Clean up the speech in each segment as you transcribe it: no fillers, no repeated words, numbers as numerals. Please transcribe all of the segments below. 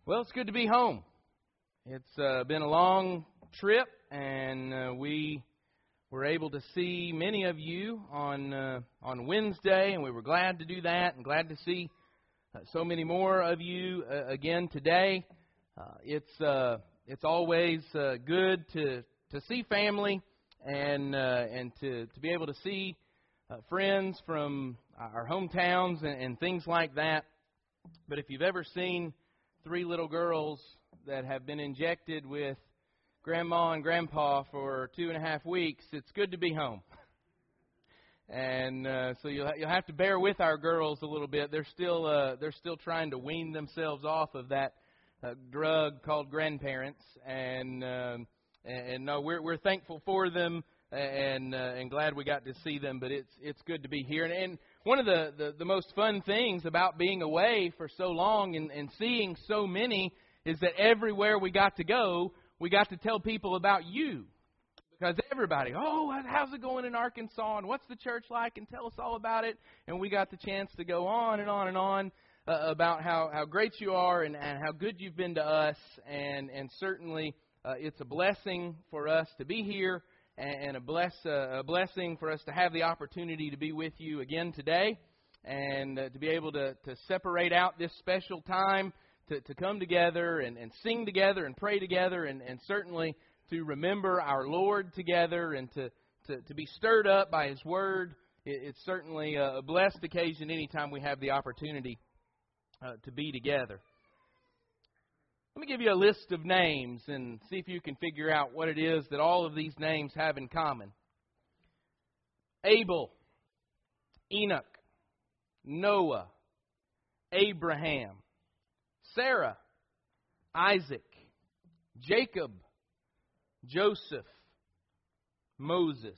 Well, it's good to be home. It's been a long trip, and we were able to see many of you on Wednesday, and we were glad to do that, and glad to see so many more of you again today. It's always good to see family and to be able to see friends from our hometowns and things like that. But if you've ever seen 3 little girls that have been injected with Grandma and Grandpa for 2.5 weeks, it's good to be home. And so you'll have to bear with our girls a little bit. They're still trying to wean themselves off of that drug called grandparents. And no, we're thankful for them and glad we got to see them. But it's good to be here. And one of the most fun things about being away for so long and seeing so many is that everywhere we got to go, we got to tell people about you. Because everybody, how's it going in Arkansas? And what's the church like? And tell us all about it. And we got the chance to go on and on and on about how great you are and how good you've been to us. And certainly it's a blessing for us to be here and a blessing for us to have the opportunity to be with you again today and to be able to separate out this special time to come together and sing together and pray together and certainly to remember our Lord together and to be stirred up by His Word. It's certainly a blessed occasion anytime we have the opportunity to be together. Let me give you a list of names and see if you can figure out what it is that all of these names have in common. Abel, Enoch, Noah, Abraham, Sarah, Isaac, Jacob, Joseph, Moses.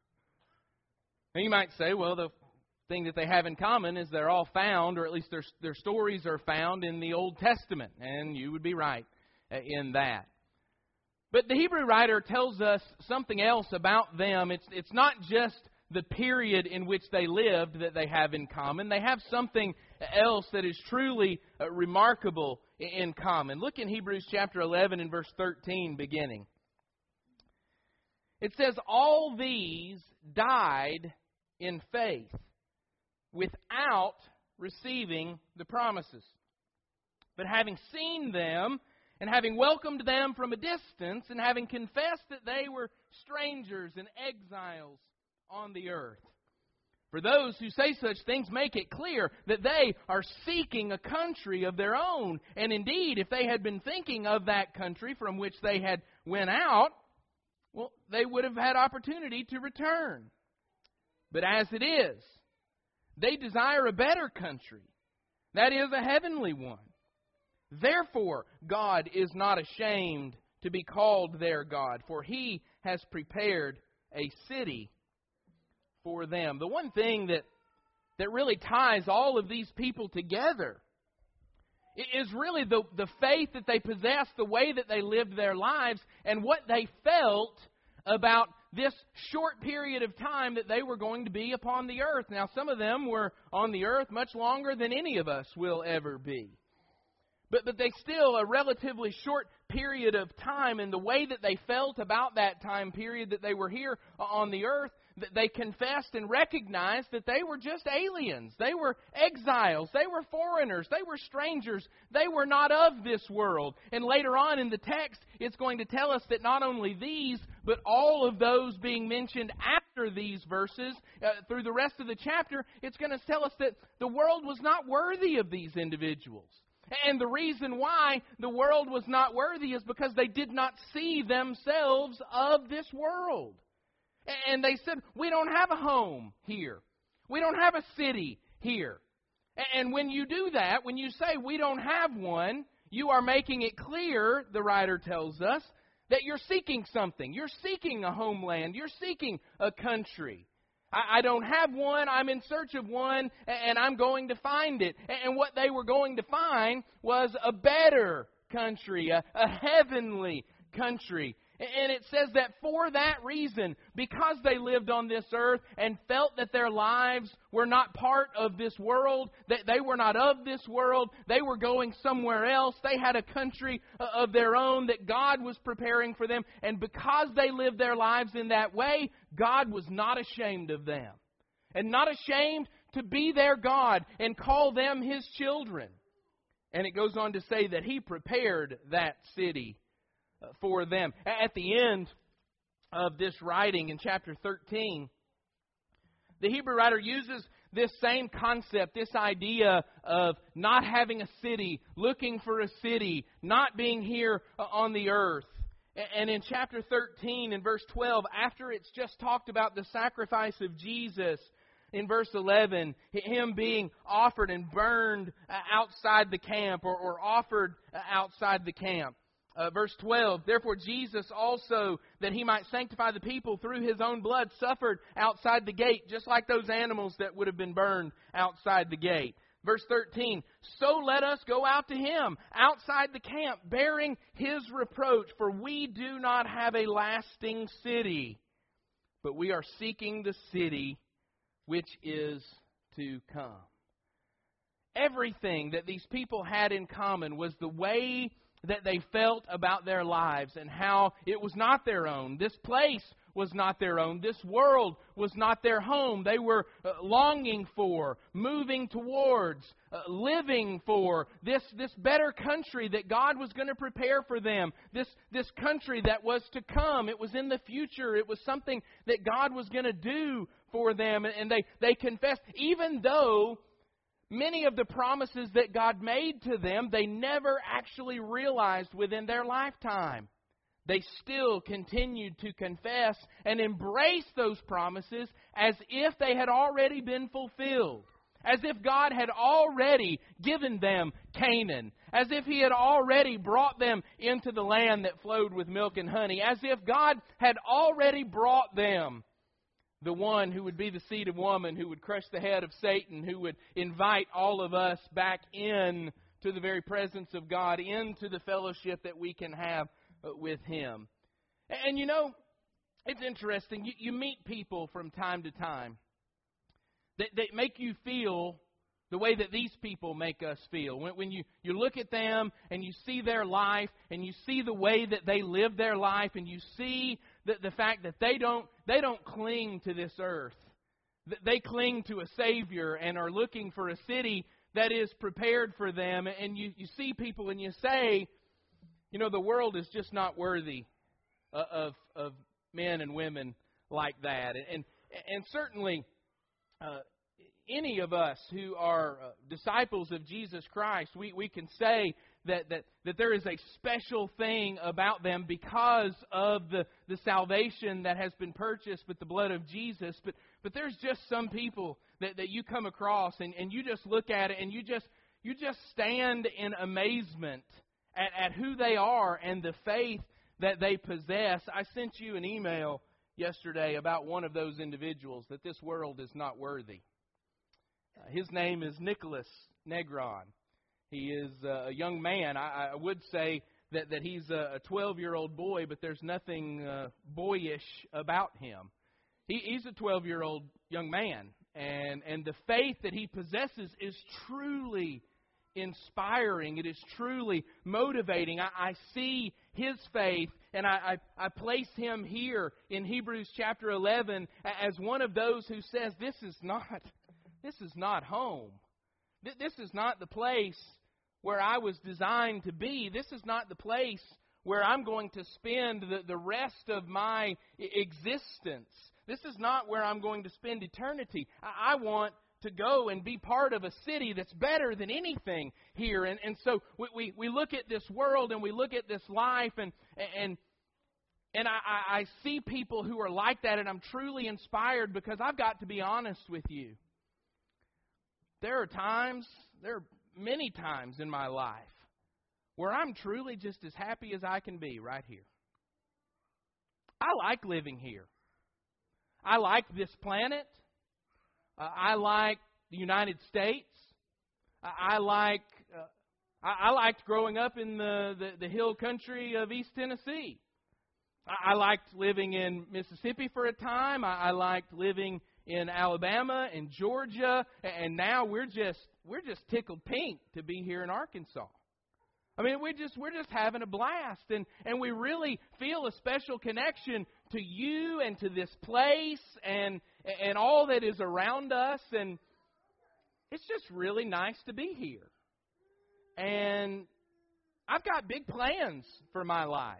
Now you might say, well, the thing that they have in common is they're all found, or at least their stories are found in the Old Testament, and you would be right in that. But the Hebrew writer tells us something else about them. It's not just the period in which they lived that they have in common. They have something else that is truly remarkable in common. Look in Hebrews chapter 11 and verse 13 beginning. It says, all these died in faith without receiving the promises. But having seen them and having welcomed them from a distance and having confessed that they were strangers and exiles on the earth. For those who say such things make it clear that they are seeking a country of their own. And indeed, if they had been thinking of that country from which they had went out, well, they would have had opportunity to return. But as it is, they desire a better country, that is, a heavenly one. Therefore, God is not ashamed to be called their God, for He has prepared a city for them. The one thing that really ties all of these people together is really the faith that they possessed, the way that they lived their lives, and what they felt about this short period of time that they were going to be upon the earth. Now, some of them were on the earth much longer than any of us will ever be. But they still, a relatively short period of time, and the way that they felt about that time period that they were here on the earth, they confessed and recognized that they were just aliens. They were exiles. They were foreigners. They were strangers. They were not of this world. And later on in the text, it's going to tell us that not only these, but all of those being mentioned after these verses, through the rest of the chapter, it's going to tell us that the world was not worthy of these individuals. And the reason why the world was not worthy is because they did not see themselves of this world. And they said, we don't have a home here. We don't have a city here. And when you do that, when you say we don't have one, you are making it clear, the writer tells us, that you're seeking something. You're seeking a homeland. You're seeking a country. I don't have one. I'm in search of one, and I'm going to find it. And what they were going to find was a better country, a heavenly country. And it says that for that reason, because they lived on this earth and felt that their lives were not part of this world, that they were not of this world, they were going somewhere else, they had a country of their own that God was preparing for them, and because they lived their lives in that way, God was not ashamed of them. And not ashamed to be their God and call them His children. And it goes on to say that He prepared that city for them. At the end of this writing in chapter 13, the Hebrew writer uses this same concept, this idea of not having a city, looking for a city, not being here on the earth. And in chapter 13, in verse 12, after it's just talked about the sacrifice of Jesus, in verse 11, Him being offered and burned outside the camp or offered outside the camp. Verse 12, therefore Jesus also, that He might sanctify the people through His own blood, suffered outside the gate, just like those animals that would have been burned outside the gate. Verse 13, so let us go out to Him outside the camp, bearing His reproach, for we do not have a lasting city, but we are seeking the city which is to come. Everything that these people had in common was the way that they felt about their lives and how it was not their own. This place was not their own. This world was not their home. They were longing for, moving towards, living for this better country that God was going to prepare for them. This country that was to come. It was in the future. It was something that God was going to do for them. And they confessed, even though many of the promises that God made to them, they never actually realized within their lifetime. They still continued to confess and embrace those promises as if they had already been fulfilled. As if God had already given them Canaan. As if He had already brought them into the land that flowed with milk and honey. As if God had already brought them the one who would be the seed of woman, who would crush the head of Satan, who would invite all of us back in to the very presence of God, into the fellowship that we can have with Him. And you know, it's interesting. You meet people from time to time that make you feel the way that these people make us feel. When you look at them and you see their life and you see the way that they live their life and you see the fact that they don't cling to this earth. They cling to a Savior and are looking for a city that is prepared for them. And you see people and you say, you know, the world is just not worthy of men and women like that. And certainly any of us who are disciples of Jesus Christ, we can say that there is a special thing about them because of the salvation that has been purchased with the blood of Jesus. But there's just some people that you come across and you just look at it and you just stand in amazement at who they are and the faith that they possess. I sent you an email yesterday about one of those individuals that this world is not worthy. His name is Nicholas Negron. He is a young man. I would say that he's a 12-year-old boy, but there's nothing boyish about him. He's a 12-year-old young man, and the faith that he possesses is truly inspiring. It is truly motivating. I see his faith, and I place him here in Hebrews chapter 11 as one of those who says, this is not home. This is not the place where I was designed to be. This is not the place where I'm going to spend the rest of my existence. This is not where I'm going to spend eternity. I want to go and be part of a city that's better than anything here. And so we look at this world and we look at this life and I see people who are like that, and I'm truly inspired because I've got to be honest with you. There are many times in my life where I'm truly just as happy as I can be right here. I like living here. I like this planet. I like the United States. I liked growing up in the hill country of East Tennessee. I liked living in Mississippi for a time. I liked living in Alabama and Georgia, and now we're just tickled pink to be here in Arkansas. I mean, we're just having a blast, and we really feel a special connection to you and to this place and all that is around us, and it's just really nice to be here. And I've got big plans for my life.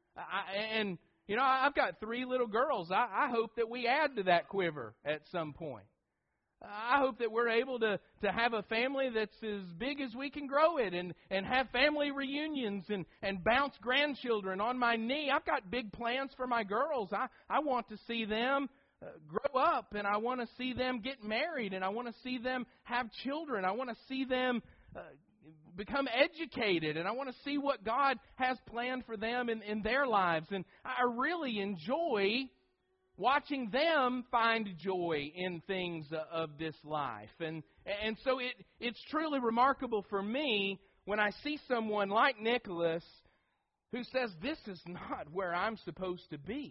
I've got 3 little girls. I hope that we add to that quiver at some point. I hope that we're able to have a family that's as big as we can grow it and have family reunions and bounce grandchildren on my knee. I've got big plans for my girls. I want to see them grow up, and I want to see them get married, and I want to see them have children. I want to see them become educated, and I want to see what God has planned for them in their lives. And I really enjoy watching them find joy in things of this life. And so it's truly remarkable for me when I see someone like Nicholas who says, this is not where I'm supposed to be,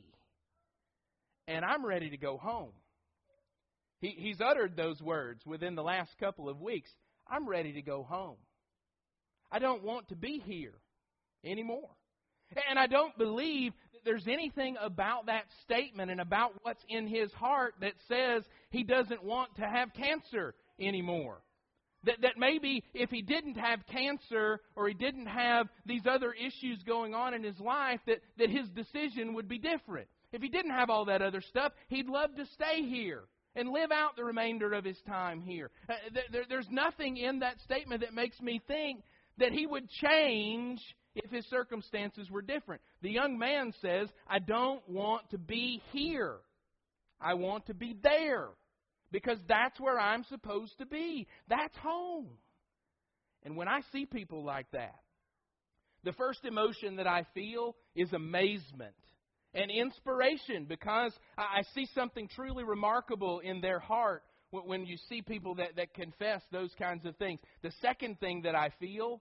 and I'm ready to go home. He's uttered those words within the last couple of weeks. I'm ready to go home. I don't want to be here anymore. And I don't believe that there's anything about that statement and about what's in his heart that says he doesn't want to have cancer anymore. That maybe if he didn't have cancer or he didn't have these other issues going on in his life, that his decision would be different. If he didn't have all that other stuff, he'd love to stay here and live out the remainder of his time here. There's nothing in that statement that makes me think that he would change if his circumstances were different. The young man says, I don't want to be here. I want to be there because that's where I'm supposed to be. That's home. And when I see people like that, the first emotion that I feel is amazement and inspiration, because I see something truly remarkable in their heart when you see people that confess those kinds of things. The second thing that I feel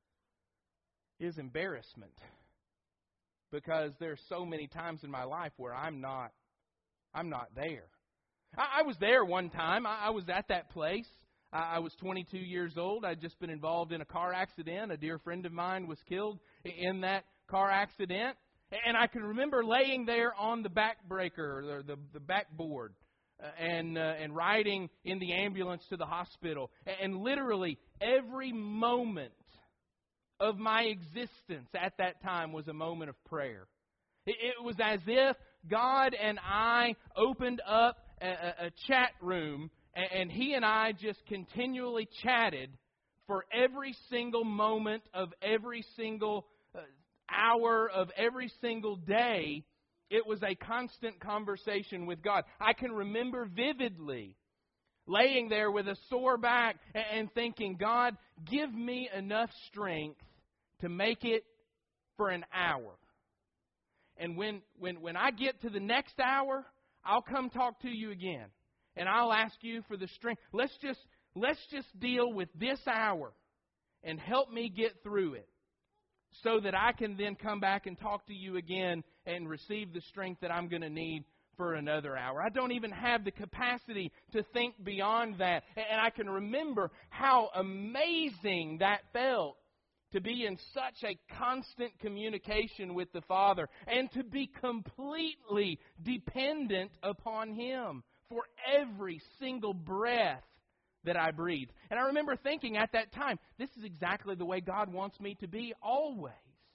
is embarrassment, because there's so many times in my life where I'm not there. I was there one time. I was at that place. I was 22 years old. I'd just been involved in a car accident. A dear friend of mine was killed in that car accident. And I can remember laying there on the back breaker, or the backboard, and riding in the ambulance to the hospital. And literally every moment of my existence at that time was a moment of prayer. It was as if God and I opened up a chat room, and He and I just continually chatted for every single moment of every single hour of every single day. It was a constant conversation with God. I can remember vividly laying there with a sore back and thinking, God, give me enough strength to make it for an hour. And when I get to the next hour, I'll come talk to you again. And I'll ask you for the strength. Let's just deal with this hour and help me get through it, so that I can then come back and talk to you again and receive the strength that I'm going to need for another hour. I don't even have the capacity to think beyond that. And I can remember how amazing that felt, to be in such a constant communication with the Father and to be completely dependent upon Him for every single breath that I breathe. And I remember thinking at that time, this is exactly the way God wants me to be always.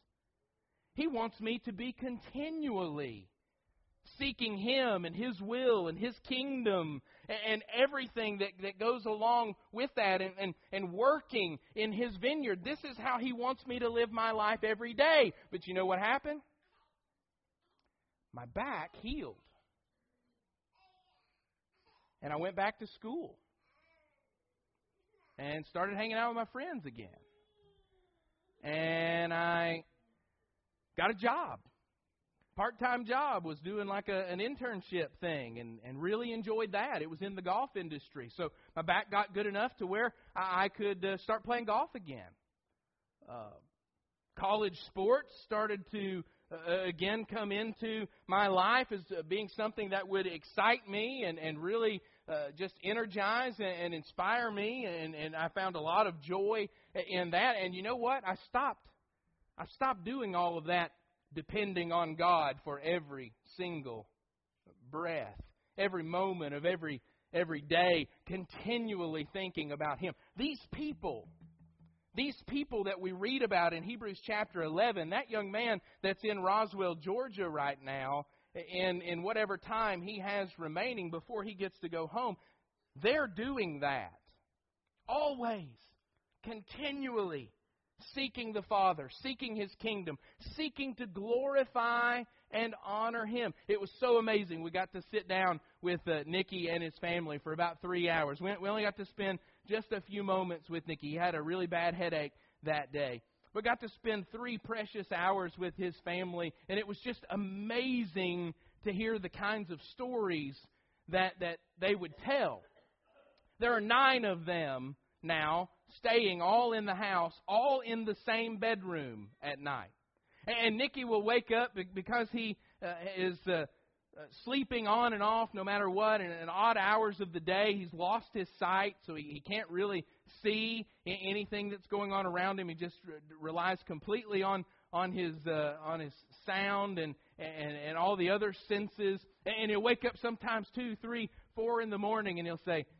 He wants me to be continually seeking Him and His will and His kingdom and everything that goes along with that, and working in His vineyard. This is how He wants me to live my life every day. But you know what happened? My back healed. And I went back to school and started hanging out with my friends again. And I got a job. Part-time job. Was doing like an internship thing, and really enjoyed that. It was in the golf industry. So my back got good enough to where I could start playing golf again. College sports started to again come into my life as being something that would excite me and really just energize and inspire me. And I found a lot of joy in that. And you know what? I stopped doing all of that, depending on God for every single breath, every moment of every day, continually thinking about Him. These people that we read about in Hebrews chapter 11, that young man that's in Roswell, Georgia right now, in whatever time he has remaining before he gets to go home, they're doing that. Always, continually seeking the Father, seeking His kingdom, seeking to glorify and honor Him. It was so amazing. We got to sit down with Nicky and his family for about 3 hours. We only got to spend just a few moments with Nicky. He had a really bad headache that day. We got to spend 3 precious hours with his family, and it was just amazing to hear the kinds of stories that they would tell. There are 9 of them now staying all in the house, all in the same bedroom at night. And Nicky will wake up because he is sleeping on and off no matter what, and in odd hours of the day. He's lost his sight, so he can't really see anything that's going on around him. He just relies completely on his sound and all the other senses. And he'll wake up sometimes 2, 3, 4 in the morning, and he'll say,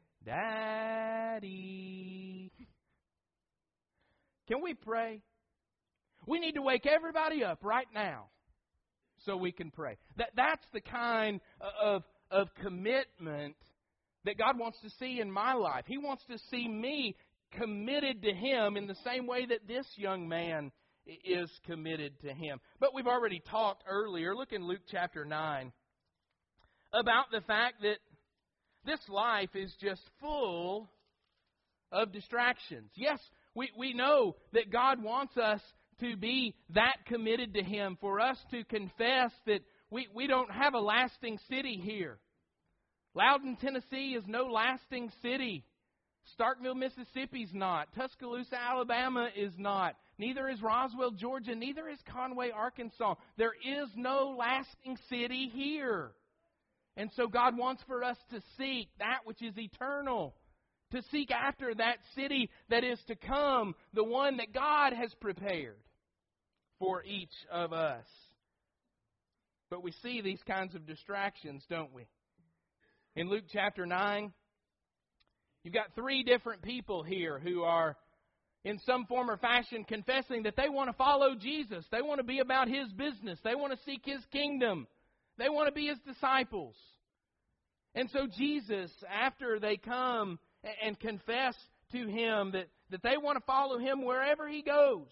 "Daddy, can we pray? We need to wake everybody up right now so we can pray." That's the kind of commitment that God wants to see in my life. He wants to see me committed to Him in the same way that this young man is committed to Him. But we've already talked earlier, look in Luke chapter 9, about the fact that this life is just full of distractions. Yes, we know that God wants us to be that committed to Him, for us to confess that we don't have a lasting city here. Loudon, Tennessee is no lasting city. Starkville, Mississippi's not. Tuscaloosa, Alabama is not. Neither is Roswell, Georgia. Neither is Conway, Arkansas. There is no lasting city here. And so God wants for us to seek that which is eternal, to seek after that city that is to come, the one that God has prepared for each of us. But we see these kinds of distractions, don't we? In Luke chapter 9, you've got 3 different people here who are in some form or fashion confessing that they want to follow Jesus. They want to be about His business. They want to seek His kingdom. They want to be His disciples. And so Jesus, after they come and confess to Him that they want to follow Him wherever He goes,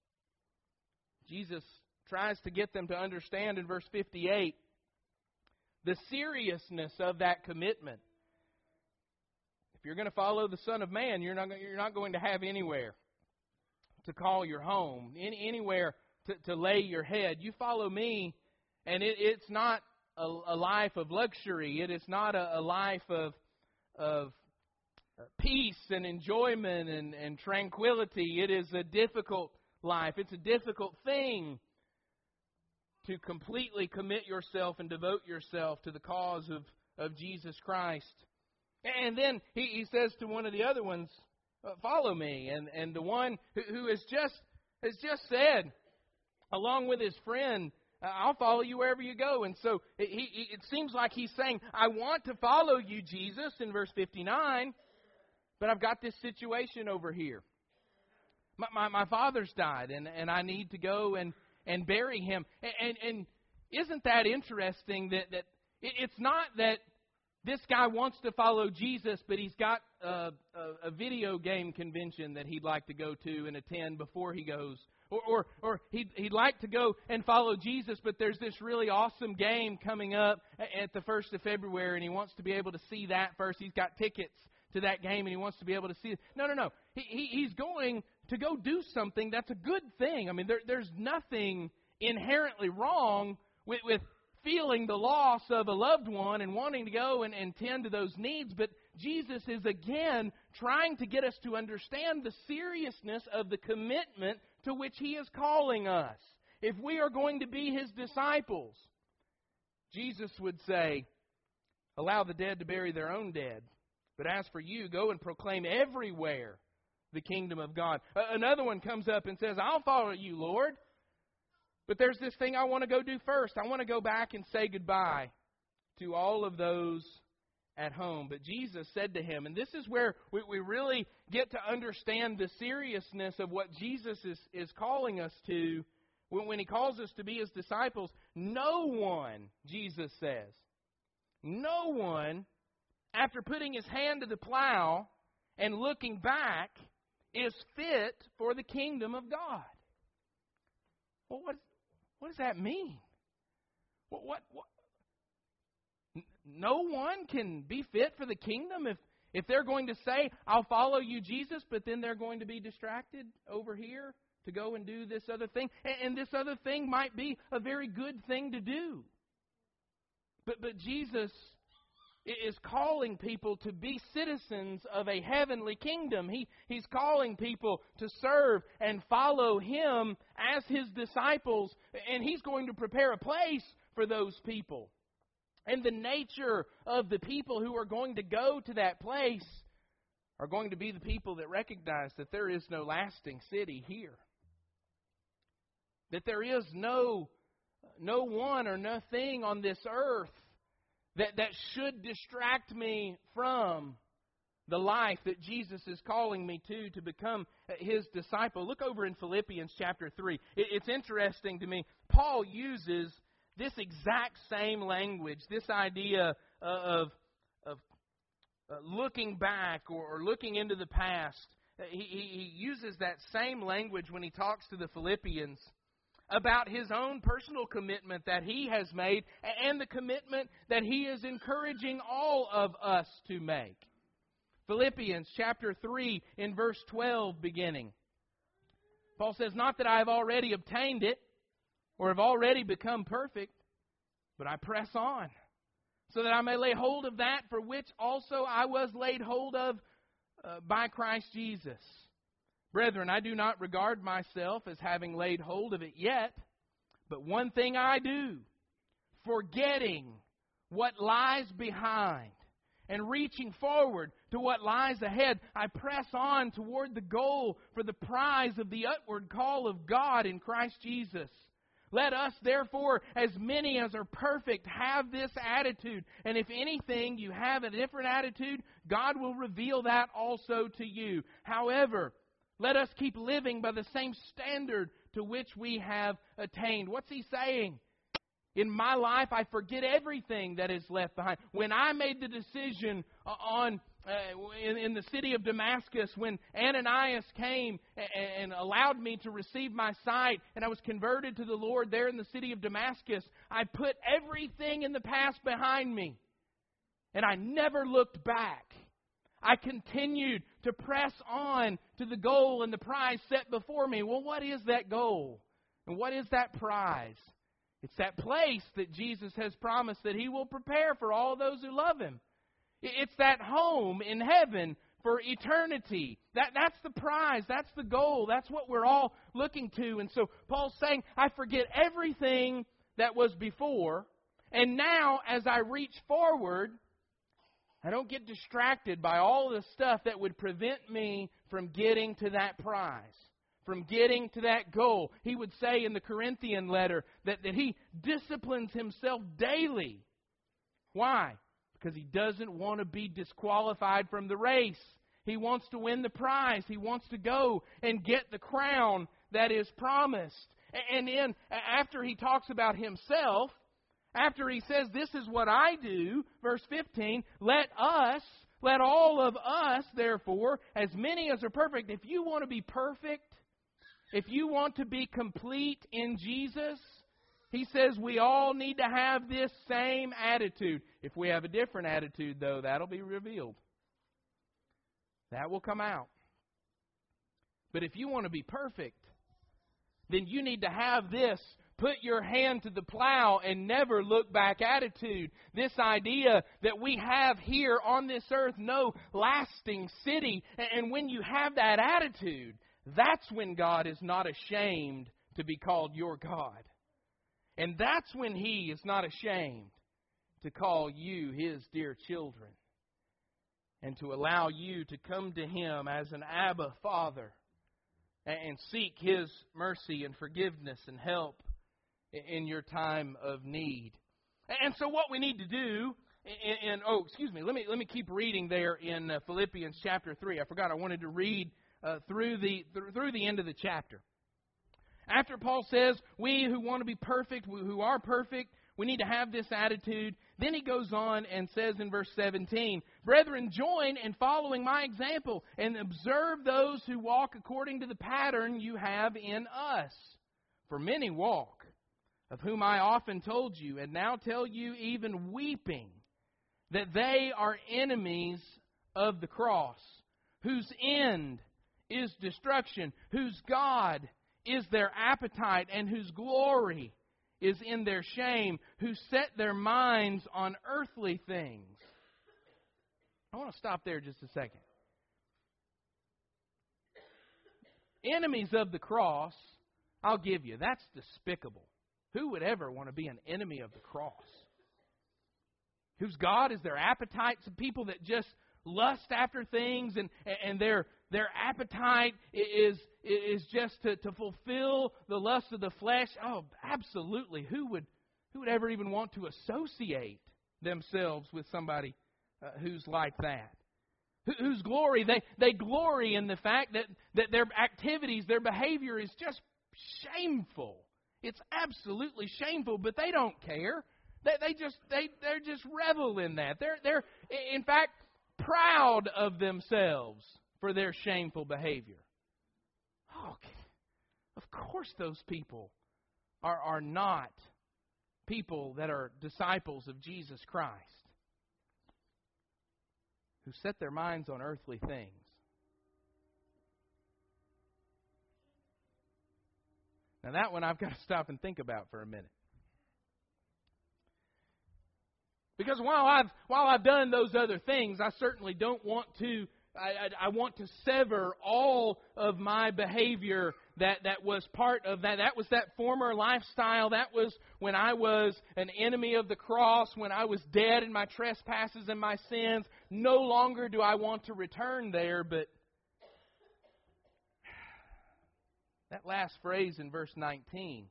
Jesus tries to get them to understand in verse 58 the seriousness of that commitment. If you're going to follow the Son of Man, you're not going to have anywhere to call your home, anywhere to lay your head. You follow me, and it's not a life of luxury. It is not a life of peace and enjoyment and tranquility. It is a difficult life. It's a difficult thing to completely commit yourself and devote yourself to the cause of Jesus Christ. And then he says to one of the other ones, "Follow me." And the one who has just said, along with his friend, "I'll follow you wherever you go." And so it seems like he's saying, "I want to follow you, Jesus," in verse 59, "but I've got this situation over here. My father's died, and I need to go and bury him." And isn't that interesting that it's not that this guy wants to follow Jesus, but he's got a video game convention that he'd like to go to and attend before he goes. Or he'd like to go and follow Jesus, but there's this really awesome game coming up at the 1st of February, and he wants to be able to see that first. He's got tickets to that game, and he wants to be able to see it. No. He's going to go do something that's a good thing. I mean, there's nothing inherently wrong with feeling the loss of a loved one and wanting to go and tend to those needs. But Jesus is again trying to get us to understand the seriousness of the commitment to which He is calling us. if we are going to be His disciples. Jesus would say, allow the dead to bury their own dead. But as for you, go and proclaim everywhere the kingdom of God. Another one comes up and says, I'll follow you, Lord. But there's this thing I want to go do first. I want to go back and say goodbye to all of those at home. But Jesus said to him, and this is where we really get to understand the seriousness of what Jesus is calling us to when He calls us to be His disciples. No one, Jesus says, no one, after putting his hand to the plow and looking back, is fit for the kingdom of God. Well, what does that mean? What? No one can be fit for the kingdom if they're going to say, I'll follow you, Jesus, but then they're going to be distracted over here to go and do this other thing. And this other thing might be a very good thing to do. But Jesus is calling people to be citizens of a heavenly kingdom. He's calling people to serve and follow Him as His disciples, and He's going to prepare a place for those people. And the nature of the people who are going to go to that place are going to be the people that recognize that there is no lasting city here. That there is no one or nothing on this earth that should distract me from the life that Jesus is calling me to become His disciple. Look over in Philippians chapter 3. It's interesting to me. Paul uses this exact same language, this idea of looking back or looking into the past. He uses that same language when he talks to the Philippians about his own personal commitment that he has made and the commitment that he is encouraging all of us to make. Philippians chapter 3 in verse 12 beginning. Paul says, not that I have already obtained it or have already become perfect, but I press on so that I may lay hold of that for which also I was laid hold of by Christ Jesus. Brethren, I do not regard myself as having laid hold of it yet, but one thing I do, forgetting what lies behind and reaching forward to what lies ahead, I press on toward the goal for the prize of the upward call of God in Christ Jesus. Let us, therefore, as many as are perfect, have this attitude. And if anything, you have a different attitude, God will reveal that also to you. However, let us keep living by the same standard to which we have attained. What's he saying? In my life, I forget everything that is left behind. When I made the decision in the city of Damascus, when Ananias came and allowed me to receive my sight, and I was converted to the Lord there in the city of Damascus, I put everything in the past behind me, and I never looked back. I continued to press on to the goal and the prize set before me. Well, what is that goal? And what is that prize? It's that place that Jesus has promised that He will prepare for all those who love Him. It's that home in heaven for eternity. That's the prize. That's the goal. That's what we're all looking to. And so Paul's saying, I forget everything that was before, and now as I reach forward, I don't get distracted by all the stuff that would prevent me from getting to that prize, from getting to that goal. He would say in the Corinthian letter that he disciplines himself daily. Why? Because he doesn't want to be disqualified from the race. He wants to win the prize. He wants to go and get the crown that is promised. And then after he talks about himself, after he says, this is what I do, verse 15, let all of us, therefore, as many as are perfect, if you want to be perfect, if you want to be complete in Jesus, he says we all need to have this same attitude. If we have a different attitude, though, that'll be revealed. That will come out. But if you want to be perfect, then you need to have this put your hand to the plow and never look back attitude. This idea that we have here on this earth no lasting city. And when you have that attitude, that's when God is not ashamed to be called your God. And that's when He is not ashamed to call you His dear children and to allow you to come to Him as an Abba Father and seek His mercy and forgiveness and help in your time of need. And so what we need to do, let me keep reading there in Philippians chapter 3. I forgot I wanted to read through the end of the chapter. After Paul says, we who want to be perfect, who are perfect, we need to have this attitude. Then he goes on and says in verse 17, Brethren, join in following my example and observe those who walk according to the pattern you have in us. For many walk, of whom I often told you, and now tell you even weeping, that they are enemies of the cross, whose end is destruction, whose God is their appetite, and whose glory is in their shame, who set their minds on earthly things. I want to stop there just a second. Enemies of the cross, I'll give you, that's despicable. Who would ever want to be an enemy of the cross? Whose God is their appetite? Some people that just lust after things and their appetite is just to fulfill the lust of the flesh. Oh, absolutely. Who would ever even want to associate themselves with somebody who's like that? Whose glory, they glory in the fact that their activities, their behavior is just shameful. It's absolutely shameful, but they don't care. They just revel in that. They're in fact proud of themselves for their shameful behavior. Oh, of course those people are not people that are disciples of Jesus Christ, who set their minds on earthly things. Now that one I've got to stop and think about for a minute. Because while I've done those other things, I certainly don't want to. I want to sever all of my behavior that was part of that. That was that former lifestyle. That was when I was an enemy of the cross, when I was dead in my trespasses and my sins. No longer do I want to return there, but that last phrase in verse 19,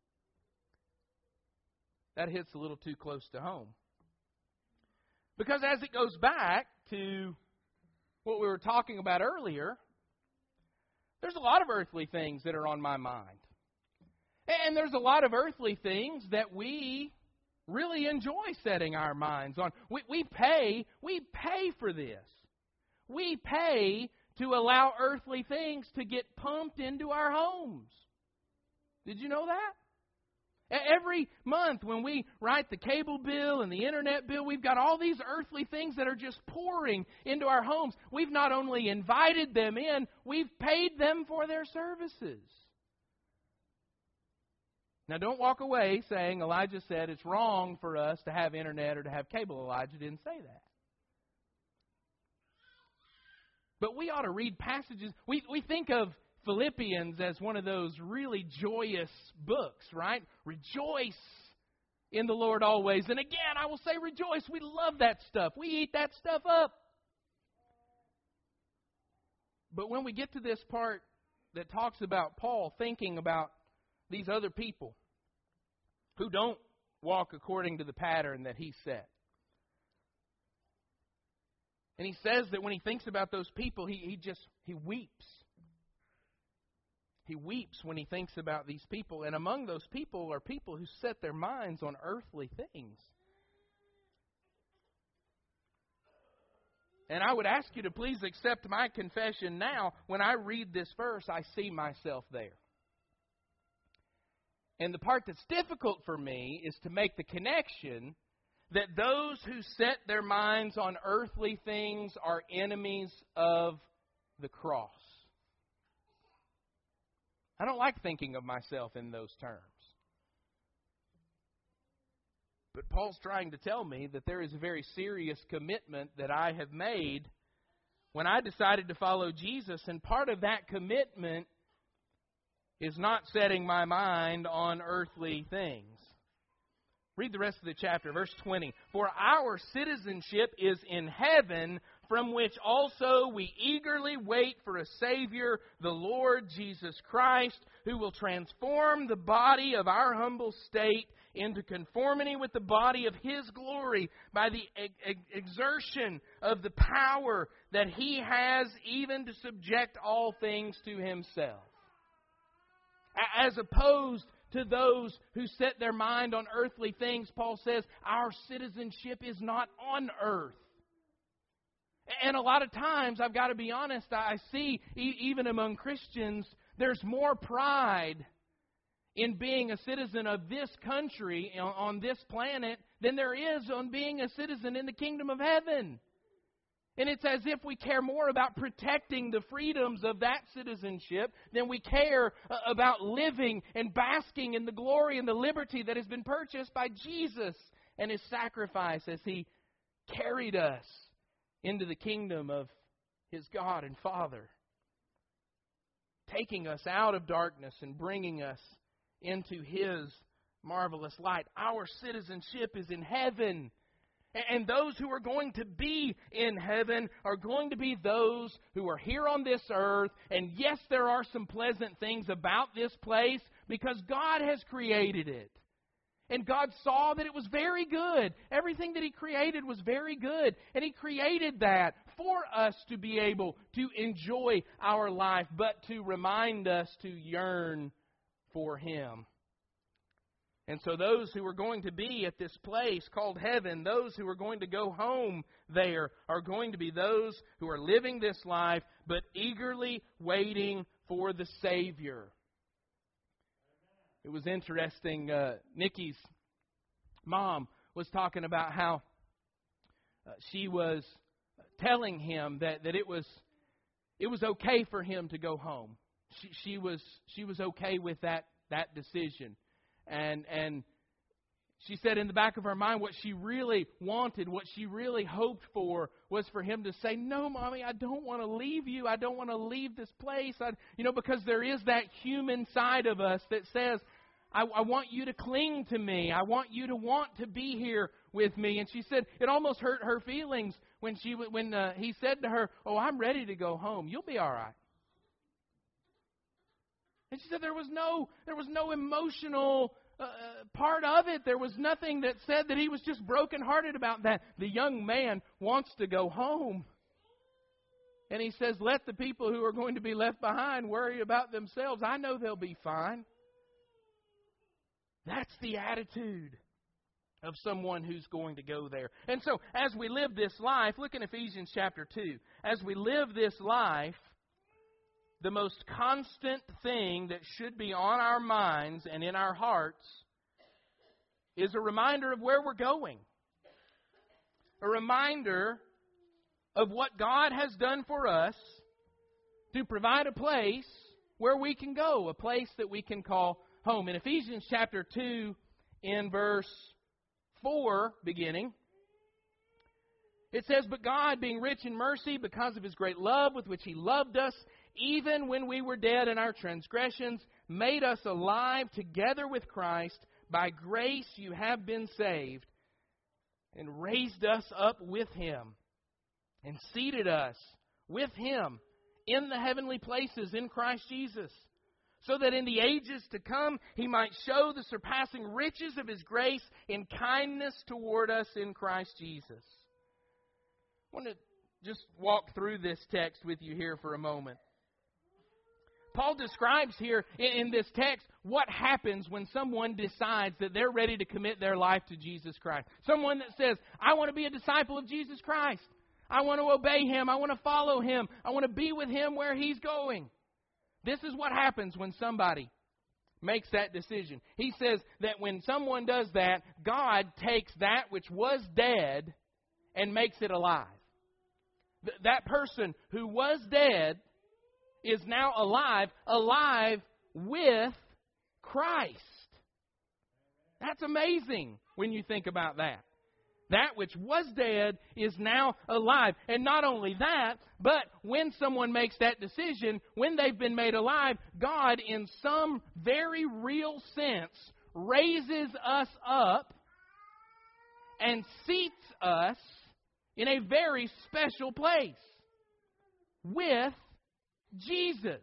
that hits a little too close to home. Because as it goes back to what we were talking about earlier, there's a lot of earthly things that are on my mind. And there's a lot of earthly things that we really enjoy setting our minds on. We pay for this. We pay to allow earthly things to get pumped into our homes. Did you know that? Every month when we write the cable bill and the internet bill, we've got all these earthly things that are just pouring into our homes. We've not only invited them in, we've paid them for their services. Now don't walk away saying Elijah said it's wrong for us to have internet or to have cable. Elijah didn't say that. But we ought to read passages. We think of Philippians as one of those really joyous books, right? Rejoice in the Lord always. And again, I will say rejoice. We love that stuff. We eat that stuff up. But when we get to this part that talks about Paul thinking about these other people who don't walk according to the pattern that he set. And he says that when he thinks about those people, he weeps. He weeps when he thinks about these people. And among those people are people who set their minds on earthly things. And I would ask you to please accept my confession now. When I read this verse, I see myself there. And the part that's difficult for me is to make the connection that those who set their minds on earthly things are enemies of the cross. I don't like thinking of myself in those terms. But Paul's trying to tell me that there is a very serious commitment that I have made when I decided to follow Jesus. And part of that commitment is not setting my mind on earthly things. Read the rest of the chapter, verse 20. For our citizenship is in heaven, from which also we eagerly wait for a Savior, the Lord Jesus Christ, who will transform the body of our humble state into conformity with the body of His glory by the exertion of the power that He has even to subject all things to Himself. As opposed to those who set their mind on earthly things, Paul says, our citizenship is not on earth. And a lot of times, I've got to be honest, I see, even among Christians, there's more pride in being a citizen of this country on this planet than there is on being a citizen in the kingdom of heaven. And it's as if we care more about protecting the freedoms of that citizenship than we care about living and basking in the glory and the liberty that has been purchased by Jesus and His sacrifice as He carried us into the kingdom of His God and Father, taking us out of darkness and bringing us into His marvelous light. Our citizenship is in heaven. And those who are going to be in heaven are going to be those who are here on this earth. And yes, there are some pleasant things about this place because God has created it. And God saw that it was very good. Everything that He created was very good. And He created that for us to be able to enjoy our life, but to remind us to yearn for Him. And so those who are going to be at this place called heaven, those who are going to go home there, are going to be those who are living this life, but eagerly waiting for the Savior. It was interesting, Nikki's mom was talking about how she was telling him that it was okay for him to go home. She was okay with that decision. And she said in the back of her mind what she really wanted, what she really hoped for was for him to say, no, Mommy, I don't want to leave you. I don't want to leave this place. Because there is that human side of us that says, I want you to cling to me. I want you to want to be here with me. And she said it almost hurt her feelings when he said to her, oh, I'm ready to go home. You'll be all right. And she said there was no emotional part of it. There was nothing that said that he was just brokenhearted about that. The young man wants to go home. And he says, let the people who are going to be left behind worry about themselves. I know they'll be fine. That's the attitude of someone who's going to go there. And so as we live this life, look in Ephesians chapter 2. As we live this life, the most constant thing that should be on our minds and in our hearts is a reminder of where we're going. A reminder of what God has done for us to provide a place where we can go, a place that we can call home. In Ephesians chapter 2, in verse 4 beginning, it says, but God, being rich in mercy, because of His great love with which He loved us, even when we were dead in our transgressions, made us alive together with Christ. By grace you have been saved, and raised us up with Him, and seated us with Him in the heavenly places in Christ Jesus, so that in the ages to come He might show the surpassing riches of His grace in kindness toward us in Christ Jesus. I want to just walk through this text with you here for a moment. Paul describes here in this text what happens when someone decides that they're ready to commit their life to Jesus Christ. Someone that says, I want to be a disciple of Jesus Christ. I want to obey Him. I want to follow Him. I want to be with Him where He's going. This is what happens when somebody makes that decision. He says that when someone does that, God takes that which was dead and makes it alive. That person who was dead is now alive with Christ. That's amazing when you think about that. That which was dead is now alive. And not only that, but when someone makes that decision, when they've been made alive, God, in some very real sense, raises us up and seats us in a very special place with Jesus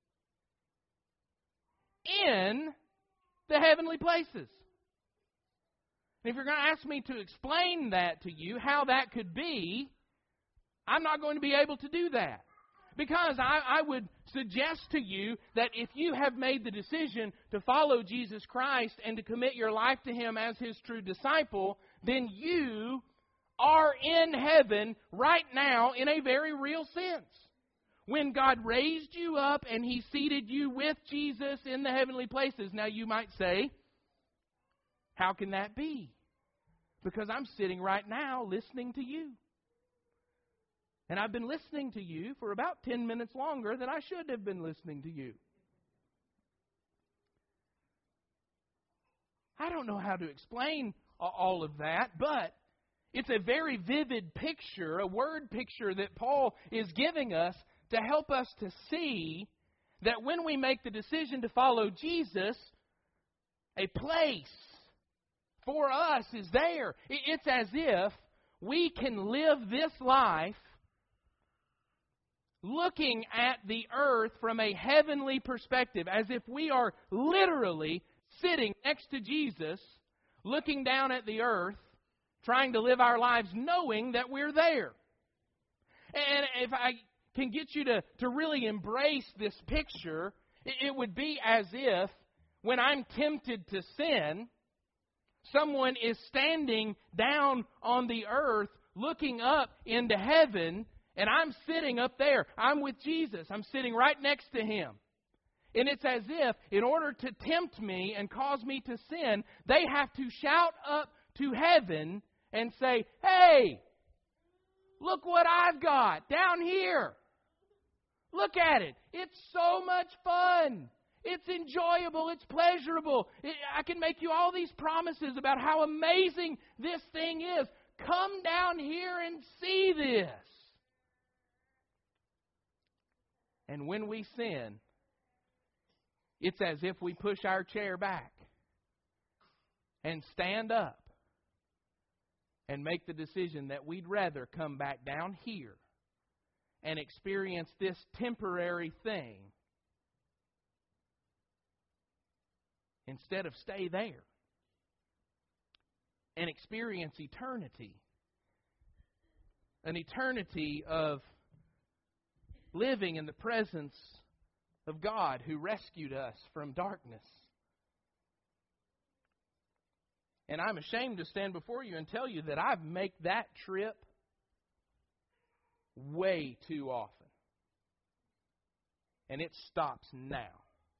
in the heavenly places. If you're going to ask me to explain that to you, how that could be, I'm not going to be able to do that. Because I would suggest to you that if you have made the decision to follow Jesus Christ and to commit your life to Him as His true disciple, then you are in heaven right now in a very real sense. When God raised you up and He seated you with Jesus in the heavenly places. Now you might say, how can that be? Because I'm sitting right now listening to you. And I've been listening to you for about 10 minutes longer than I should have been listening to you. I don't know how to explain all of that, but it's a very vivid picture, a word picture that Paul is giving us to help us to see that when we make the decision to follow Jesus, a place for us is there. It's as if we can live this life looking at the earth from a heavenly perspective, as if we are literally sitting next to Jesus, looking down at the earth, trying to live our lives knowing that we're there. And if I can get you to really embrace this picture, it would be as if when I'm tempted to sin, someone is standing down on the earth looking up into heaven, and I'm sitting up there. I'm with Jesus. I'm sitting right next to Him. And it's as if, in order to tempt me and cause me to sin, they have to shout up to heaven and say, hey, look what I've got down here. Look at it. It's so much fun. It's enjoyable. It's pleasurable. I can make you all these promises about how amazing this thing is. Come down here and see this. And when we sin, it's as if we push our chair back and stand up and make the decision that we'd rather come back down here and experience this temporary thing instead of stay there and experience eternity. An eternity of living in the presence of God who rescued us from darkness. And I'm ashamed to stand before you and tell you that I've made that trip way too often. And it stops now.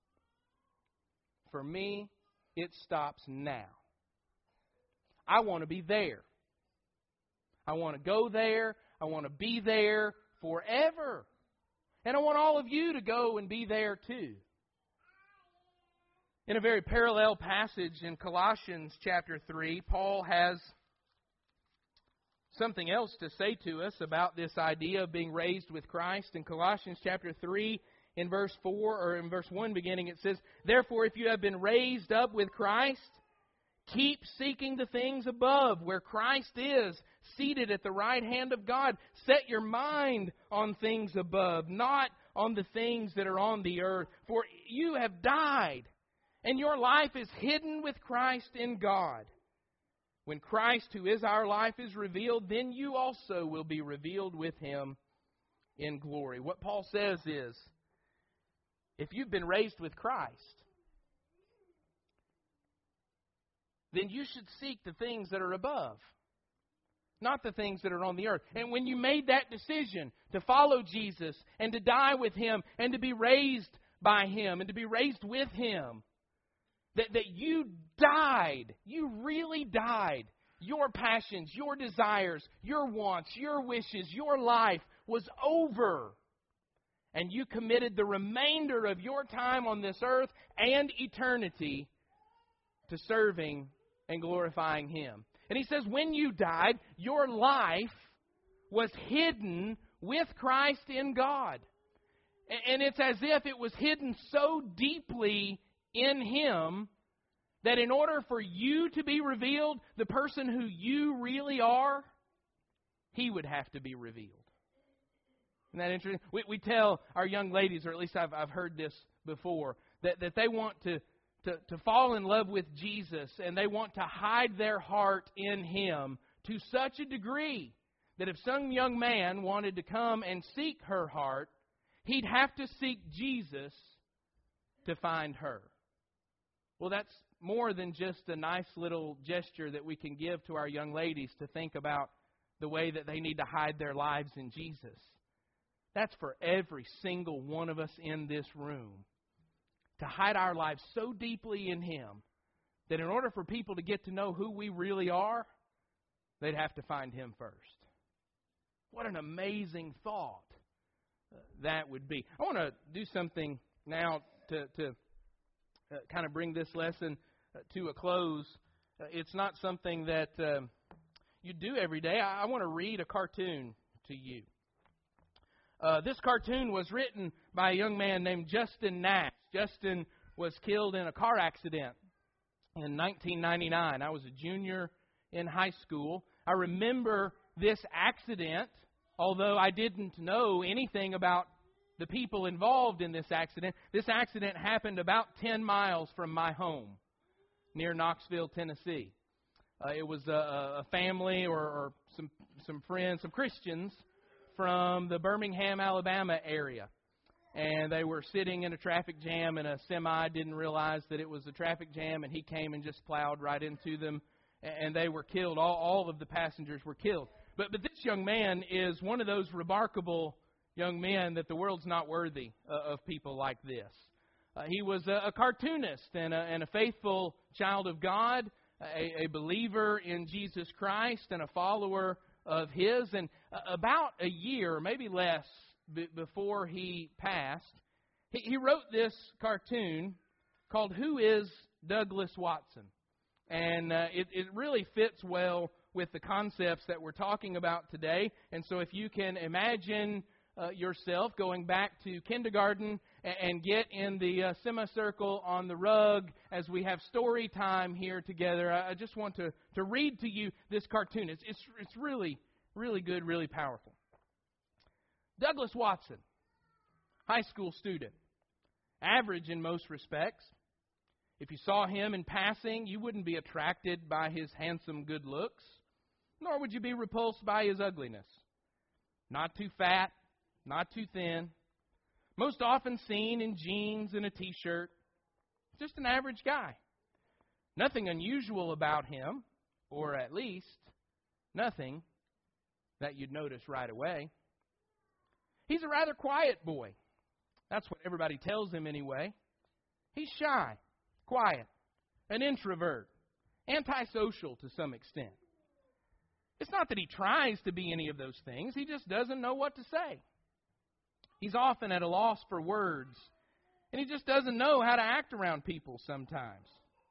For me, it stops now. I want to be there. I want to go there. I want to be there forever. And I want all of you to go and be there too. In a very parallel passage in Colossians chapter 3, Paul has something else to say to us about this idea of being raised with Christ. In Colossians chapter 3, in verse 4, or in verse 1 beginning, it says, therefore, if you have been raised up with Christ, keep seeking the things above, where Christ is, seated at the right hand of God. Set your mind on things above, not on the things that are on the earth. For you have died, and your life is hidden with Christ in God. When Christ, who is our life, is revealed, then you also will be revealed with Him in glory. What Paul says is, if you've been raised with Christ, then you should seek the things that are above, not the things that are on the earth. And when you made that decision to follow Jesus and to die with Him and to be raised by Him and to be raised with Him, that you died, you really died. Your passions, your desires, your wants, your wishes, your life was over. And you committed the remainder of your time on this earth and eternity to serving and glorifying Him. And he says, when you died, your life was hidden with Christ in God. And it's as if it was hidden so deeply in Him that in order for you to be revealed, the person who you really are, He would have to be revealed. Isn't that interesting? We tell our young ladies, or at least I've heard this before, that they want to fall in love with Jesus, and they want to hide their heart in Him to such a degree that if some young man wanted to come and seek her heart, he'd have to seek Jesus to find her. Well, that's more than just a nice little gesture that we can give to our young ladies to think about the way that they need to hide their lives in Jesus. That's for every single one of us in this room. To hide our lives so deeply in Him that in order for people to get to know who we really are, they'd have to find Him first. What an amazing thought that would be. I want to do something now to kind of bring this lesson to a close. It's not something that you do every day. I want to read a cartoon to you. This cartoon was written by a young man named Justin Nash. Justin was killed in a car accident in 1999. I was a junior in high school. I remember this accident, although I didn't know anything about the people involved in this accident. This accident happened about 10 miles from my home near Knoxville, Tennessee. It was a family or some friends, some Christians from the Birmingham, Alabama area. And they were sitting in a traffic jam, and a semi didn't realize that it was a traffic jam, and he came and just plowed right into them, and they were killed. All of the passengers were killed. But this young man is one of those remarkable young men that the world's not worthy of people like this. He was a cartoonist and a faithful child of God, a believer in Jesus Christ and a follower of His. And about a year, maybe less, before he passed, he wrote this cartoon called Who is Douglas Watson? And it really fits well with the concepts that we're talking about today. And so if you can imagine yourself going back to kindergarten and get in the semicircle on the rug as we have story time here together, I just want to read to you this cartoon. It's really, really good, really powerful. Douglas Watson, high school student, average in most respects. If you saw him in passing, you wouldn't be attracted by his handsome good looks, nor would you be repulsed by his ugliness. Not too fat, not too thin, most often seen in jeans and a t-shirt. Just an average guy. Nothing unusual about him, or at least nothing that you'd notice right away. He's a rather quiet boy. That's what everybody tells him anyway. He's shy, quiet, an introvert, antisocial to some extent. It's not that he tries to be any of those things. He just doesn't know what to say. He's often at a loss for words, and he just doesn't know how to act around people sometimes.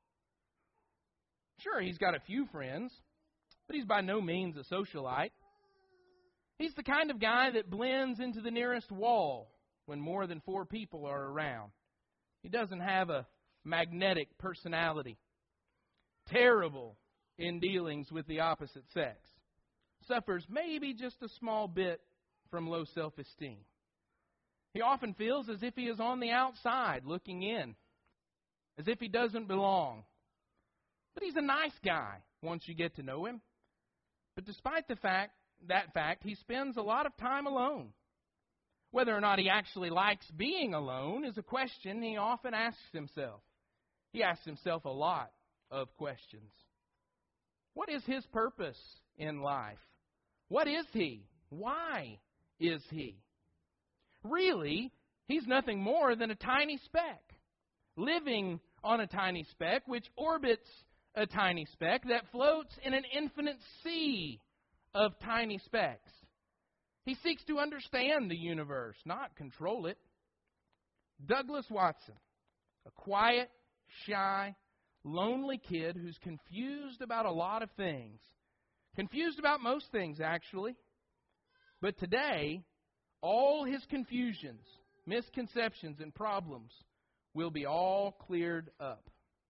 Sure, he's got a few friends, but he's by no means a socialite. He's the kind of guy that blends into the nearest wall when more than 4 people are around. He doesn't have a magnetic personality. Terrible in dealings with the opposite sex. Suffers maybe just a small bit from low self-esteem. He often feels as if he is on the outside looking in, as if he doesn't belong. But he's a nice guy once you get to know him. But despite that fact, he spends a lot of time alone. Whether or not he actually likes being alone is a question he often asks himself. He asks himself a lot of questions. What is his purpose in life? What is he? Why is he? Really, he's nothing more than a tiny speck, living on a tiny speck, which orbits a tiny speck that floats in an infinite sea of tiny specks. He seeks to understand the universe, not control it. Douglas Watson, a quiet, shy, lonely kid who's confused about a lot of things. Confused about most things, actually. But today, all his confusions, misconceptions, and problems will be all cleared up.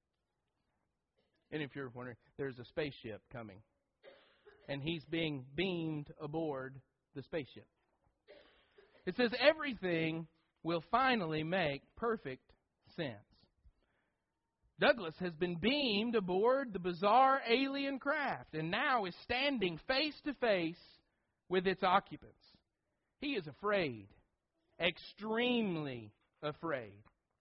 And if you're wondering, there's a spaceship coming. And he's being beamed aboard the spaceship. It says everything will finally make perfect sense. Douglas has been beamed aboard the bizarre alien craft and now is standing face to face with its occupants. He is afraid, extremely afraid.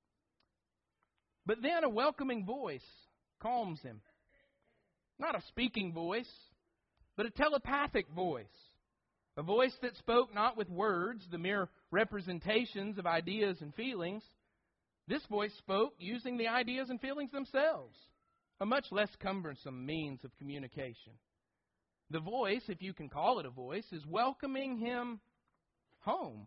But then a welcoming voice calms him. Not a speaking voice, but a telepathic voice. A voice that spoke not with words, the mere representations of ideas and feelings. This voice spoke using the ideas and feelings themselves, a much less cumbersome means of communication. The voice, if you can call it a voice, is welcoming him home.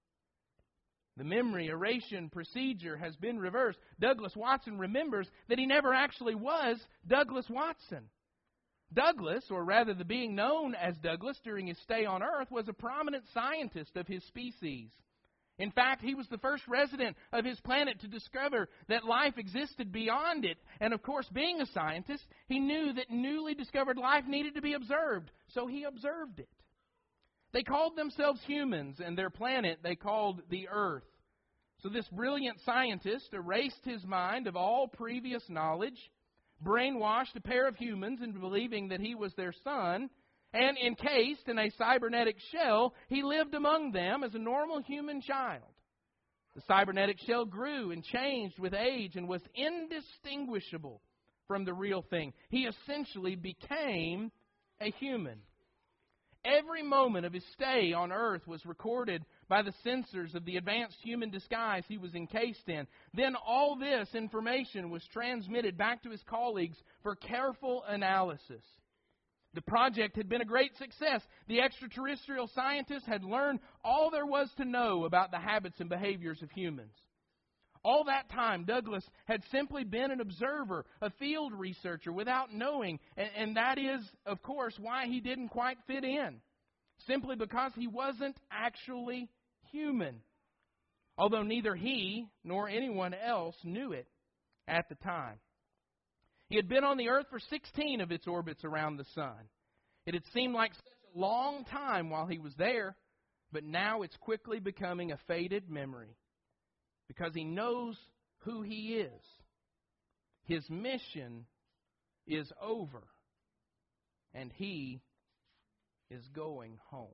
The memory erasure procedure has been reversed. Douglas Watson remembers that he never actually was Douglas Watson. Douglas, or rather the being known as Douglas during his stay on Earth, was a prominent scientist of his species. In fact, he was the first resident of his planet to discover that life existed beyond it. And of course, being a scientist, he knew that newly discovered life needed to be observed. So he observed it. They called themselves humans, and their planet they called the Earth. So this brilliant scientist erased his mind of all previous knowledge, brainwashed a pair of humans into believing that he was their son, and encased in a cybernetic shell, he lived among them as a normal human child. The cybernetic shell grew and changed with age and was indistinguishable from the real thing. He essentially became a human. Every moment of his stay on Earth was recorded by the sensors of the advanced human disguise he was encased in. Then all this information was transmitted back to his colleagues for careful analysis. The project had been a great success. The extraterrestrial scientists had learned all there was to know about the habits and behaviors of humans. All that time, Douglas had simply been an observer, a field researcher without knowing. And that is, of course, why he didn't quite fit in. Simply because he wasn't actually human. Although neither he nor anyone else knew it at the time. He had been on the Earth for 16 of its orbits around the sun. It had seemed like such a long time while he was there, but now it's quickly becoming a faded memory because he knows who he is. His mission is over, and he is going home.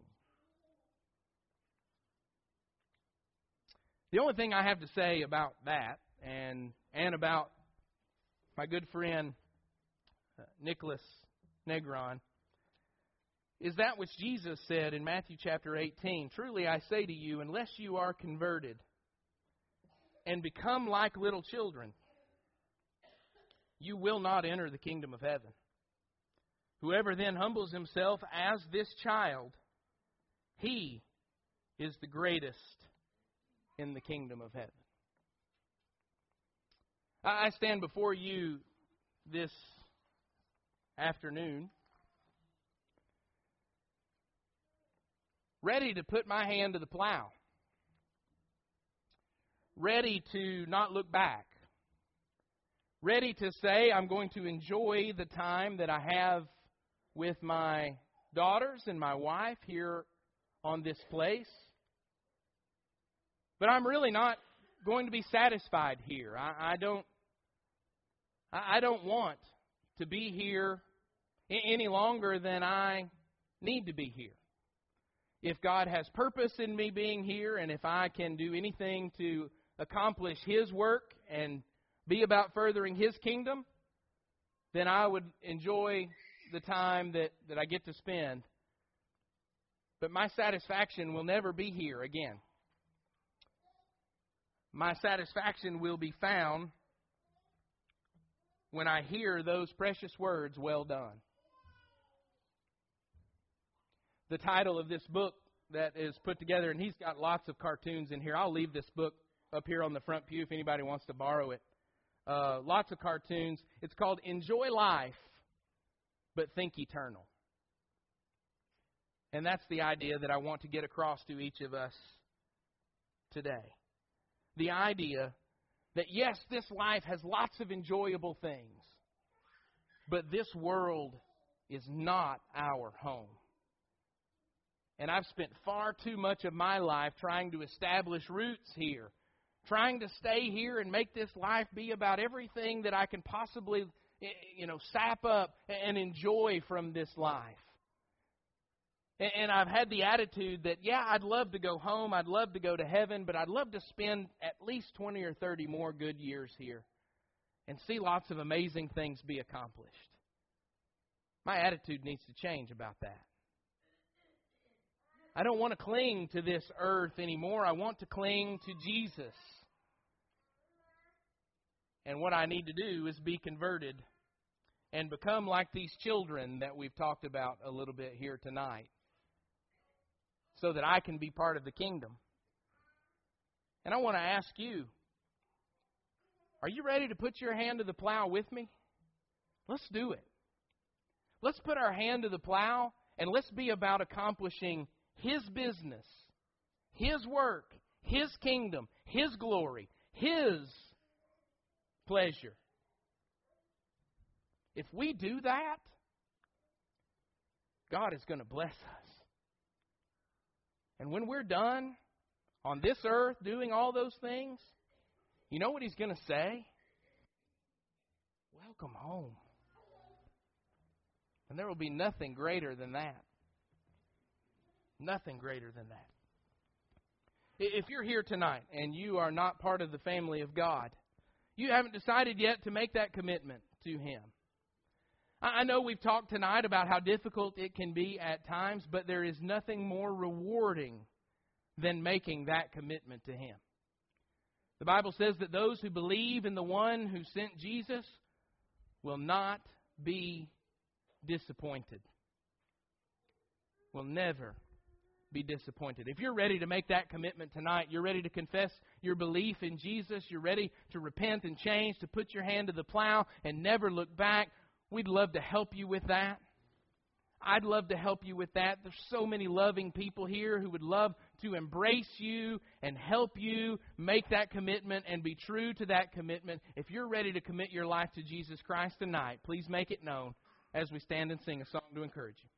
The only thing I have to say about that and about my good friend Nicholas Negron is that which Jesus said in Matthew chapter 18. Truly I say to you, unless you are converted and become like little children, you will not enter the kingdom of heaven. Whoever then humbles himself as this child, he is the greatest in the kingdom of heaven. I stand before you this afternoon ready to put my hand to the plow, ready to not look back, ready to say I'm going to enjoy the time that I have with my daughters and my wife here on this place. But I'm really not going to be satisfied here. I don't want to be here any longer than I need to be here. If God has purpose in me being here, and if I can do anything to accomplish His work and be about furthering His kingdom, then I would enjoy the time that I get to spend. But my satisfaction will never be here again. My satisfaction will be found when I hear those precious words, well done. The title of this book that is put together, and he's got lots of cartoons in here. I'll leave this book up here on the front pew if anybody wants to borrow it. lots of cartoons. It's called Enjoy Life, but Think Eternal. And that's the idea that I want to get across to each of us today. The idea that, yes, this life has lots of enjoyable things, but this world is not our home. And I've spent far too much of my life trying to establish roots here, trying to stay here and make this life be about everything that I can possibly, sap up and enjoy from this life. And I've had the attitude that, yeah, I'd love to go home, I'd love to go to heaven, but I'd love to spend at least 20 or 30 more good years here and see lots of amazing things be accomplished. My attitude needs to change about that. I don't want to cling to this earth anymore. I want to cling to Jesus. And what I need to do is be converted and become like these children that we've talked about a little bit here tonight, so that I can be part of the kingdom. And I want to ask you, are you ready to put your hand to the plow with me? Let's do it. Let's put our hand to the plow and let's be about accomplishing His business, His work, His kingdom, His glory, His pleasure. If we do that, God is going to bless us. And when we're done on this earth doing all those things, you know what He's going to say? Welcome home. And there will be nothing greater than that. Nothing greater than that. If you're here tonight and you are not part of the family of God, you haven't decided yet to make that commitment to Him. I know we've talked tonight about how difficult it can be at times, but there is nothing more rewarding than making that commitment to Him. The Bible says that those who believe in the one who sent Jesus will not be disappointed. Will never be disappointed. If you're ready to make that commitment tonight, you're ready to confess your belief in Jesus, you're ready to repent and change, to put your hand to the plow and never look back, we'd love to help you with that. I'd love to help you with that. There's so many loving people here who would love to embrace you and help you make that commitment and be true to that commitment. If you're ready to commit your life to Jesus Christ tonight, please make it known as we stand and sing a song to encourage you.